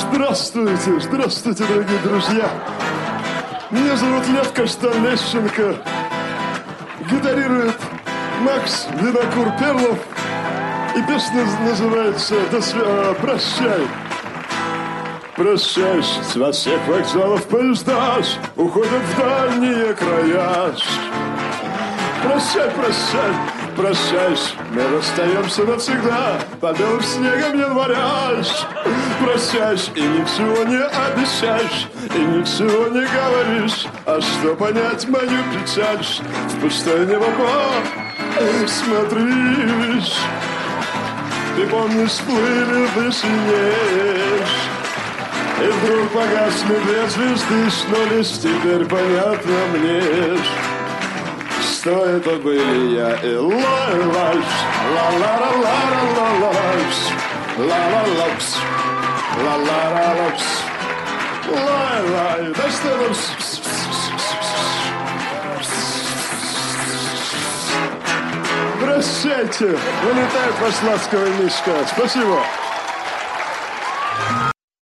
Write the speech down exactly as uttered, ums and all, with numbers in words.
Здравствуйте, здравствуйте, дорогие друзья. Меня зовут Лев Каштан-Лещенко. Гитарирует Макс Винокур-Перлов. И песня называется «До свя... «Прощай». Прощай, с всех вокзалов поезда уходят в дальние края. Прощай, прощай, прощай, мы расстаемся навсегда под белым снегом января. Прощай, и ничего не обещаешь, и ничего не говоришь. А что понять мою печаль, в пустое небо посмотришь. Ты помнишь, плыли в вышине, и вдруг погасли две звезды, но лишь теперь понятно мне, что это были я и Лайлайш, ла-ла-ла-ла-ла-ла-лайш, ла-ла-лапс, ла-ла-ла-лапс, лай-лай, да что там? Прощайте, вылетает ваш ласковый мишка. Спасибо.